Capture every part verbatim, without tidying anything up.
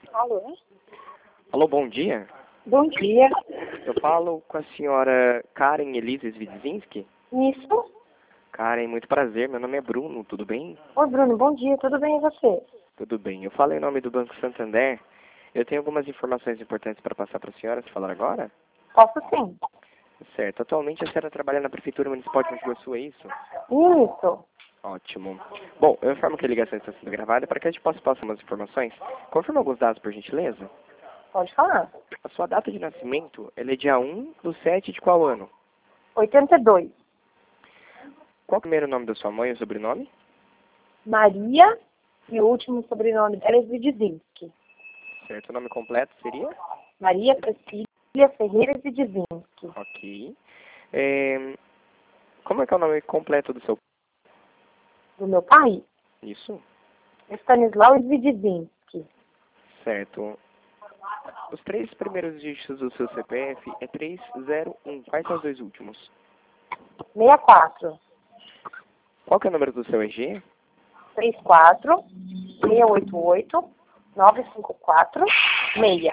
Alô? Alô, bom dia. Bom dia. Eu falo com a senhora Karen Elisa Svidzinski. Isso? Karen, muito prazer. Meu nome é Bruno, tudo bem? Oi, Bruno, bom dia. Tudo bem e você? Tudo bem. Eu falo em nome do Banco Santander. Eu tenho algumas informações importantes para passar para a senhora. Se falar agora? Posso sim. Certo. Atualmente a senhora trabalha na Prefeitura Municipal de Mogi Guaçu, é isso? Isso. Ótimo. Bom, eu informo que a ligação está sendo gravada para que a gente possa passar umas informações. Confirma alguns dados, por gentileza. Pode falar. A sua data de nascimento, ela é dia um do sete de qual ano? oitenta e dois. Qual é o primeiro nome da sua mãe e o sobrenome? Maria e o último sobrenome dela é Zvidzinski. Certo. O nome completo seria? Maria Cecília Ferreira Zvidzinski. Ok. É, como é que é o nome completo do seu... Do meu pai? Isso? Stanislau Zvidzinski. Certo. Os três primeiros dígitos do seu C P F é três zero um. Quais são os dois últimos? sessenta e quatro. Qual que é o número do seu R G? trinta e quatro, seiscentos e oitenta e oito, novecentos e cinquenta e quatro, seis.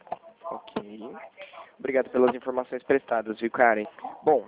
Ok. Obrigado pelas informações prestadas, viu, Karen? Bom,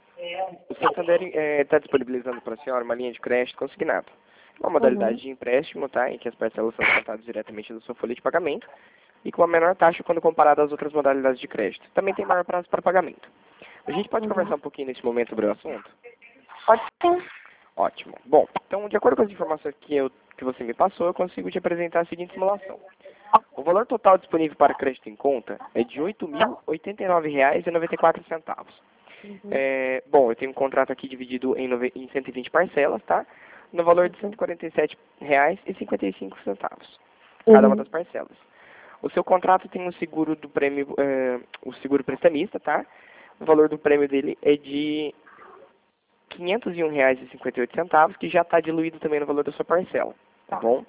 o Santander está disponibilizando para a senhora uma linha de crédito consignado. Uma modalidade Uhum. de empréstimo, tá? Em que as parcelas são descontadas diretamente da sua folha de pagamento e com a menor taxa quando comparada às outras modalidades de crédito. Também tem maior prazo para pagamento. A gente pode Uhum. conversar um pouquinho nesse momento sobre o assunto? Pode sim. Ótimo. Bom, então, de acordo com as informações que, eu, que você me passou, eu consigo te apresentar a seguinte simulação. O valor total disponível para crédito em conta é de oito mil oitenta e nove reais e noventa e quatro centavos. Uhum. É, bom, eu tenho um contrato aqui dividido em, nove, em cento e vinte parcelas, tá? No valor de cento e quarenta e sete reais e cinquenta e cinco centavos, cada uma Uhum. das parcelas. O seu contrato tem um seguro do prêmio, é, o seguro prestamista, tá? O valor do prêmio dele é de quinhentos e um reais e cinquenta e oito centavos, que já está diluído também no valor da sua parcela, tá bom?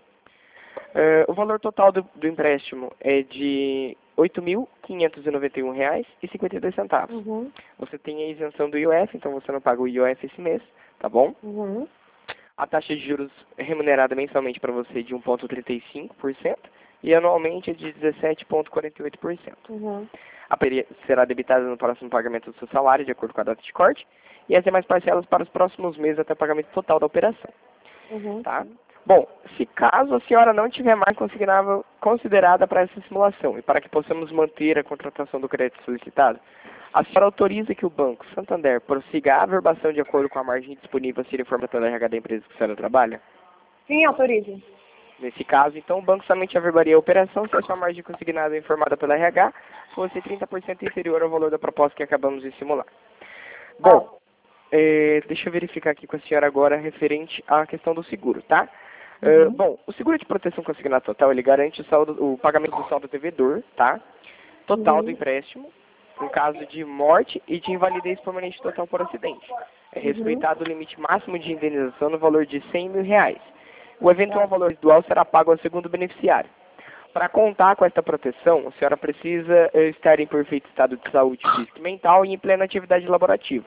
Uh, o valor total do, do empréstimo é de oito mil quinhentos e noventa e um reais e cinquenta e dois centavos. Uhum. Você tem a isenção do I O F, então você não paga o I O F esse mês, tá bom? Uhum. A taxa de juros é remunerada mensalmente para você de um vírgula trinta e cinco por cento e anualmente é de dezessete vírgula quarenta e oito por cento. Uhum. A P E será debitada no próximo pagamento do seu salário, de acordo com a data de corte, e as demais parcelas para os próximos meses até o pagamento total da operação. Uhum. Tá? Bom, se caso a senhora não tiver mais consignável considerada para essa simulação e para que possamos manter a contratação do crédito solicitado, a senhora autoriza que o Banco Santander prossiga a averbação de acordo com a margem disponível a ser informada pela R H da empresa que a senhora trabalha? Sim, autorizo. Nesse caso, então, o banco somente averbaria a operação se a sua margem consignada informada pela R H fosse trinta por cento inferior ao valor da proposta que acabamos de simular. Bom, é, deixa eu verificar aqui com a senhora agora referente à questão do seguro, tá? Uhum. Uh, bom, o seguro de proteção consignado total, ele garante o, saldo, o pagamento do saldo devedor, tá? Total Uhum. do empréstimo, em caso de morte e de invalidez permanente total por acidente. É respeitado o limite máximo de indenização no valor de cem mil reais. O eventual valor residual será pago ao segundo beneficiário. Para contar com esta proteção, a senhora precisa eh, estar em perfeito estado de saúde física e mental e em plena atividade laborativa.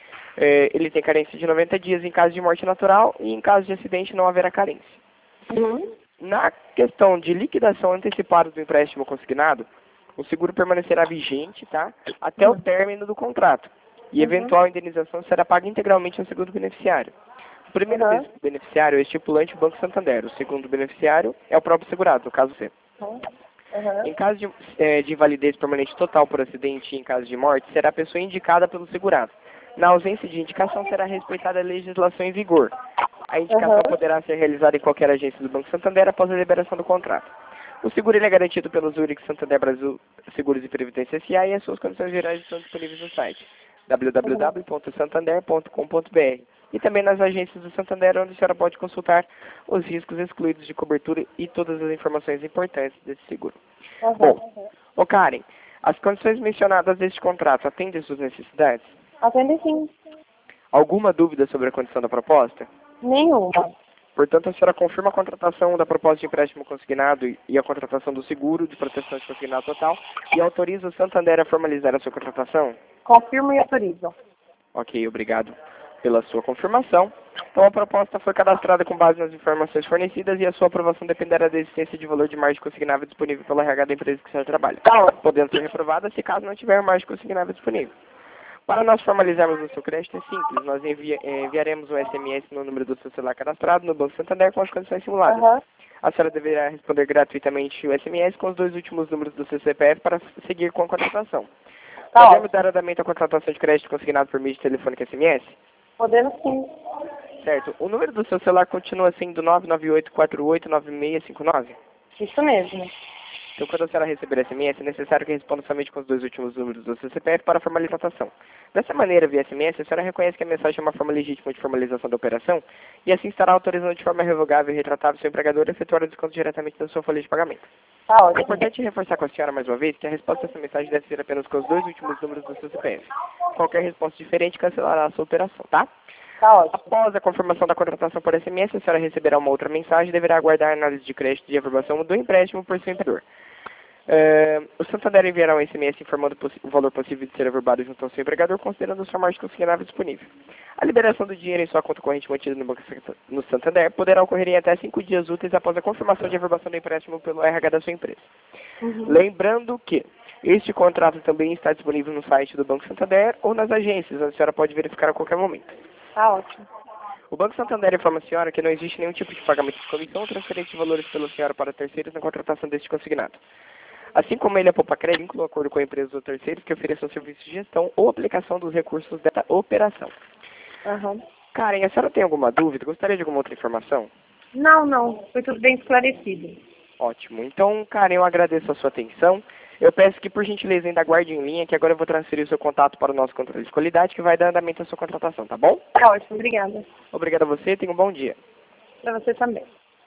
Eh, ele tem carência de noventa dias em caso de morte natural e em caso de acidente não haverá carência. Uhum. Na questão de liquidação antecipada do empréstimo consignado, o seguro permanecerá vigente, tá, até o término do contrato. E eventual indenização será paga integralmente ao segundo beneficiário. O primeiro Uhum. beneficiário é o estipulante o Banco Santander. O segundo beneficiário é o próprio segurado, no caso você. Uhum. Em caso de, eh, de invalidez permanente total por acidente e em caso de morte, será a pessoa indicada pelo segurado. Na ausência de indicação, será respeitada a legislação em vigor. A indicação Uhum. poderá ser realizada em qualquer agência do Banco Santander após a liberação do contrato. O seguro ele é garantido pelo Zurich Santander Brasil Seguros e Previdência S A e as suas condições gerais estão disponíveis no site w w w ponto santander ponto com ponto b r e também nas agências do Santander, onde a senhora pode consultar os riscos excluídos de cobertura e todas as informações importantes desse seguro. Uhum. Bom, ô Karen, as condições mencionadas deste contrato atendem às suas necessidades? Atende sim. Alguma dúvida sobre a condição da proposta? Nenhuma. Portanto, a senhora confirma a contratação da proposta de empréstimo consignado e e a contratação do seguro de proteção de consignado total e autoriza o Santander a formalizar a sua contratação? Confirmo e autorizo. Ok, obrigado pela sua confirmação. Então a proposta foi cadastrada com base nas informações fornecidas e a sua aprovação dependerá da existência de valor de margem consignável disponível pela R H da empresa que você trabalha, podendo ser reprovada se caso não tiver margem consignável disponível. Para nós formalizarmos o seu crédito é simples, nós envia, enviaremos um S M S no número do seu celular cadastrado no Banco Santander com as condições simuladas. Aham. A senhora deverá responder gratuitamente o S M S com os dois últimos números do seu C P F para seguir com a contratação. Tá Podemos ótimo. dar andamento à contratação de crédito consignado por meio de telefônico e S M S? Podemos sim. Certo. O número do seu celular continua sendo nove nove oito quatro oito nove seis cinco nove? Isso mesmo. Então, quando a senhora receber S M S, é necessário que responda somente com os dois últimos números do seu C P F para formalização. Dessa maneira, via S M S, a senhora reconhece que a mensagem é uma forma legítima de formalização da operação e assim estará autorizando de forma revogável e retratável seu empregador a efetuar o desconto diretamente da sua folha de pagamento. Tá É ótimo. importante reforçar com a senhora mais uma vez que a resposta a essa mensagem deve ser apenas com os dois últimos números do seu C P F. Qualquer resposta diferente cancelará a sua operação, tá? Tá ótimo. Após a confirmação da contratação por S M S, a senhora receberá uma outra mensagem e deverá aguardar a análise de crédito de aprovação do empréstimo por seu empregador. Uh, o Santander enviará um S M S informando o valor possível de ser averbado junto ao seu empregador, considerando a sua margem consignável disponível. A liberação do dinheiro em sua conta corrente mantida no Banco no Santander poderá ocorrer em até cinco dias úteis após a confirmação de averbação do empréstimo pelo R H da sua empresa. Uhum. Lembrando que este contrato também está disponível no site do Banco Santander ou nas agências, onde a senhora pode verificar a qualquer momento. Tá ótimo. O Banco Santander informa a senhora que não existe nenhum tipo de pagamento de comissão ou transferência de valores pela senhora para terceiros na contratação deste consignado. Assim como ele é poupa crédito, vínculo acordo com a empresa ou terceiros que ofereçam serviços de gestão ou aplicação dos recursos dessa operação. Aham. Karen, a senhora tem alguma dúvida? Gostaria de alguma outra informação? Não, não. Foi tudo bem esclarecido. Ótimo. Então, Karen, eu agradeço a sua atenção. Eu peço que, por gentileza, ainda aguarde em linha, que agora eu vou transferir o seu contato para o nosso controle de qualidade, que vai dar andamento à sua contratação, tá bom? Tá ótimo. Obrigada. Obrigado a você, tenha um bom dia. Pra você também.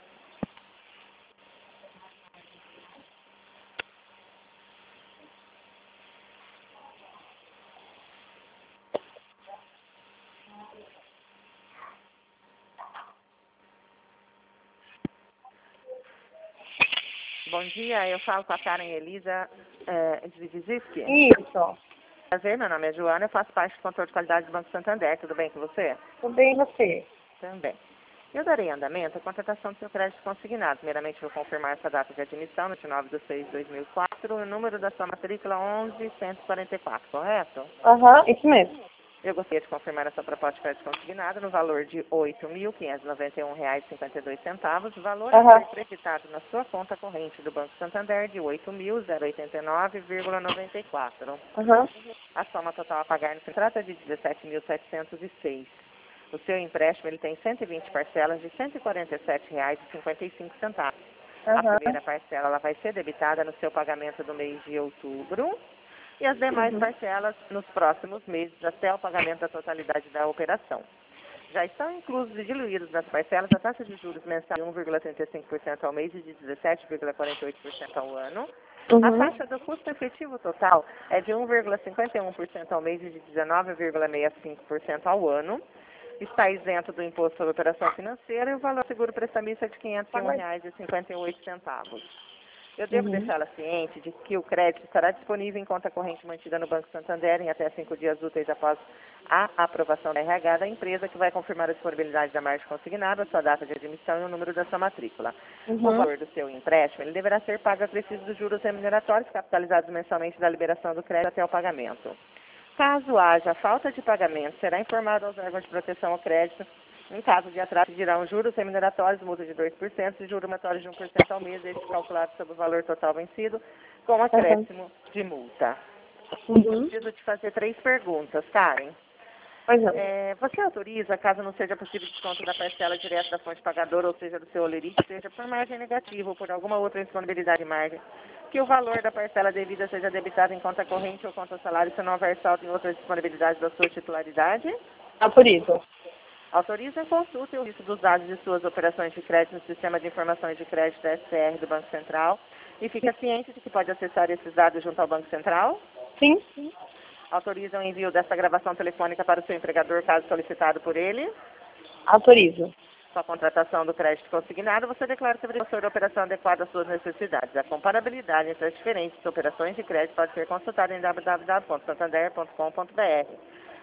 Bom dia, eu falo com a Karen Elisa é, de Viziski. Isso. Prazer, meu nome é Joana, eu faço parte do controle de qualidade do Banco Santander. Tudo bem com você? Tudo bem e você? Também. Eu darei andamento à contratação do seu crédito consignado. Primeiramente, vou confirmar essa data de admissão, no dia nove de seis de dois mil e quatro, o número da sua matrícula onze cento e quarenta e quatro, correto? Aham, isso mesmo. Eu gostaria de confirmar essa proposta de crédito consignado no valor de oito mil quinhentos e noventa e um reais e cinquenta e dois centavos, valor Uhum. a ser creditado na sua conta corrente do Banco Santander de oito mil oitenta e nove vírgula noventa e quatro. Aham. A soma total a pagar se trata de dezessete mil setecentos e seis. O seu empréstimo ele tem cento e vinte parcelas de cento e quarenta e sete reais e cinquenta e cinco centavos. A Aham. primeira parcela ela vai ser debitada no seu pagamento do mês de outubro e as demais Uhum. parcelas nos próximos meses até o pagamento da totalidade da operação. Já estão inclusos e diluídos nas parcelas a taxa de juros mensal de um vírgula trinta e cinco por cento ao mês e de dezessete vírgula quarenta e oito por cento ao ano. A Uhum. taxa do custo efetivo total é de um vírgula cinquenta e um por cento ao mês e de dezenove vírgula sessenta e cinco por cento ao ano. Está isento do imposto sobre operação financeira e o valor seguro prestamista é de quinhentos e um reais e cinquenta e oito centavos. Eu devo Uhum. deixá-la ciente de que o crédito estará disponível em conta corrente mantida no Banco Santander em até cinco dias úteis após a aprovação da R H da empresa, que vai confirmar a disponibilidade da margem consignada, a sua data de admissão e o número da sua matrícula. O Uhum. valor do seu empréstimo ele deverá ser pago a preciso dos juros remuneratórios capitalizados mensalmente da liberação do crédito até o pagamento. Caso haja falta de pagamento, será informado aos órgãos de proteção ao crédito. Em caso de atraso, dirão juros remuneratórios, multa de dois por cento e juros remuneratórios de um por cento ao mês, este calculado sobre o valor total vencido, com acréscimo de multa. Uhum. Preciso te fazer três perguntas, Karen. Pois não. É, você autoriza, caso não seja possível desconto da parcela direta da fonte pagadora, ou seja, do seu olerite, seja por margem negativa ou por alguma outra indisponibilidade de margem, que o valor da parcela devida seja debitado em conta corrente ou conta salário se não houver saldo em outras disponibilidades da sua titularidade? Autorizo. Autoriza, consulta o risco dos dados de suas operações de crédito no Sistema de Informações de Crédito S C R do Banco Central e fica ciente de que pode acessar esses dados junto ao Banco Central? Sim, sim. Autoriza o envio dessa gravação telefônica para o seu empregador, caso solicitado por ele? Autorizo. Com a contratação do crédito consignado, você declara que a sua operação adequada às suas necessidades. A comparabilidade entre as diferentes operações de crédito pode ser consultada em w w w ponto santander ponto com ponto b r.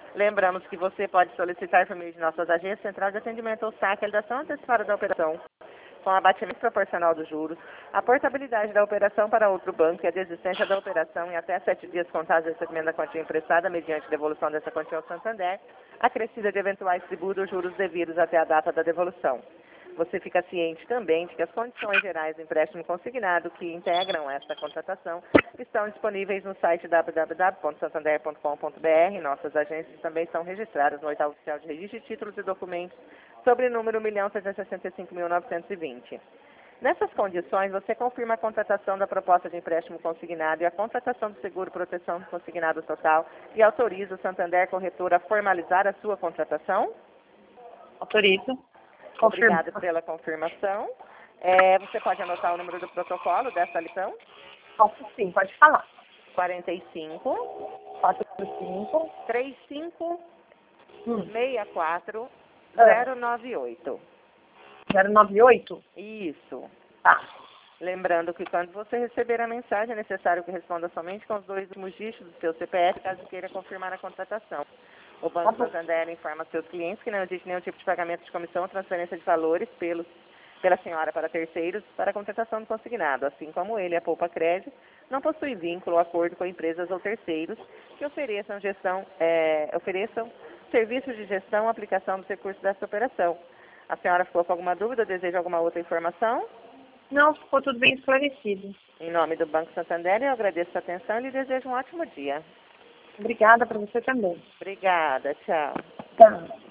Lembramos que você pode solicitar por meio de nossas agências central de atendimento ou saque a realização antecipada da operação, com abatimento proporcional dos juros, a portabilidade da operação para outro banco e a desistência da operação em até sete dias contados do recebimento da quantia emprestada mediante devolução dessa quantia ao Santander, acrescida de eventuais tributos ou juros devidos até a data da devolução. Você fica ciente também de que as condições gerais do empréstimo consignado que integram esta contratação estão disponíveis no site w w w ponto santander ponto com ponto b r. Nossas agências também são registradas no oitavo oficial de registro de títulos e documentos sobre o número um milhão seiscentos e sessenta e cinco mil novecentos e vinte. Nessas condições, você confirma a contratação da proposta de empréstimo consignado e a contratação do seguro proteção consignado total e autoriza o Santander Corretora a formalizar a sua contratação? Autorizo. Obrigada pela confirmação. É, você pode anotar o número do protocolo dessa lição? Posso sim, pode falar. quarenta e cinco, quatro cinco, trinta e cinco, hum. sessenta e quatro, zero nove oito. zero nove oito? Isso. Tá. Lembrando que quando você receber a mensagem, é necessário que responda somente com os dois últimos dígitos do seu C P F, caso queira confirmar a contratação. O Banco Tá Santander informa seus clientes que não existe nenhum tipo de pagamento de comissão ou transferência de valores pelos, pela senhora para terceiros para a contratação do consignado, assim como ele, a Poupa Crédito, não possui vínculo ou acordo com empresas ou terceiros que ofereçam, gestão, é, ofereçam serviços de gestão ou aplicação dos recursos dessa operação. A senhora ficou com alguma dúvida ou deseja alguma outra informação? Não, ficou tudo bem esclarecido. Em nome do Banco Santander, eu agradeço a atenção e lhe desejo um ótimo dia. Obrigada para você também. Obrigada, tchau. Tá.